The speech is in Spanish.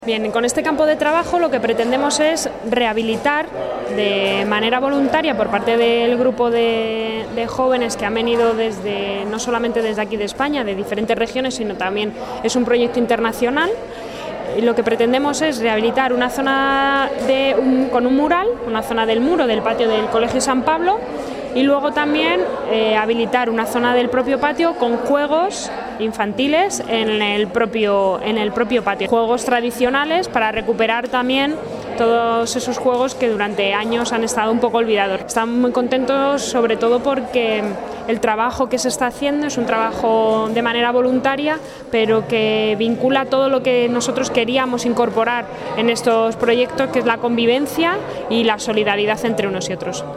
Bien, con este campo de trabajo lo que pretendemos es rehabilitar de manera voluntaria por parte del grupo de jóvenes que han venido no solamente desde aquí de España, de diferentes regiones, sino también es un proyecto internacional. Y lo que pretendemos es rehabilitar una zona con un mural, una zona del muro del patio del Colegio San Pablo, y luego también habilitar una zona del propio patio con juegos infantiles en el propio patio. Juegos tradicionales para recuperar también todos esos juegos que durante años han estado un poco olvidados. Estamos muy contentos sobre todo porque el trabajo que se está haciendo es un trabajo de manera voluntaria, pero que vincula todo lo que nosotros queríamos incorporar en estos proyectos, que es la convivencia y la solidaridad entre unos y otros.